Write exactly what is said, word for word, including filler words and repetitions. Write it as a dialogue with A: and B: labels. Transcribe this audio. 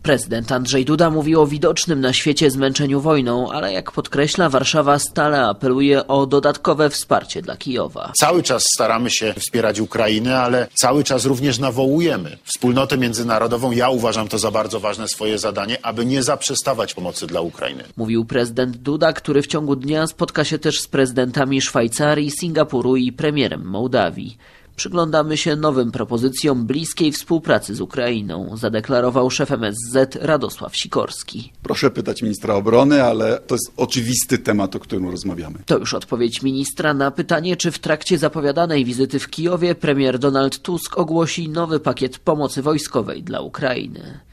A: Prezydent Andrzej Duda mówi o widocznym na świecie zmęczeniu wojną, ale jak podkreśla, Warszawa stale apeluje o dodatkowe wsparcie dla Kijowa.
B: Cały czas staramy się wspierać Ukrainę, ale cały czas również nawołujemy wspólnotę międzynarodową. Ja uważam to za bardzo ważne swoje zadanie, aby nie zaprzestawać pomocy dla Ukrainy.
A: Mówił prezydent Duda, który w ciągu dnia spotka się też z prezydentami Szwajcarii, Singapuru i premierem Mołdawii. Przyglądamy się nowym propozycjom bliskiej współpracy z Ukrainą, zadeklarował szef M S Z Radosław Sikorski.
C: Proszę pytać ministra obrony, ale to jest oczywisty temat, o którym rozmawiamy.
A: To już odpowiedź ministra na pytanie, czy w trakcie zapowiadanej wizyty w Kijowie premier Donald Tusk ogłosi nowy pakiet pomocy wojskowej dla Ukrainy.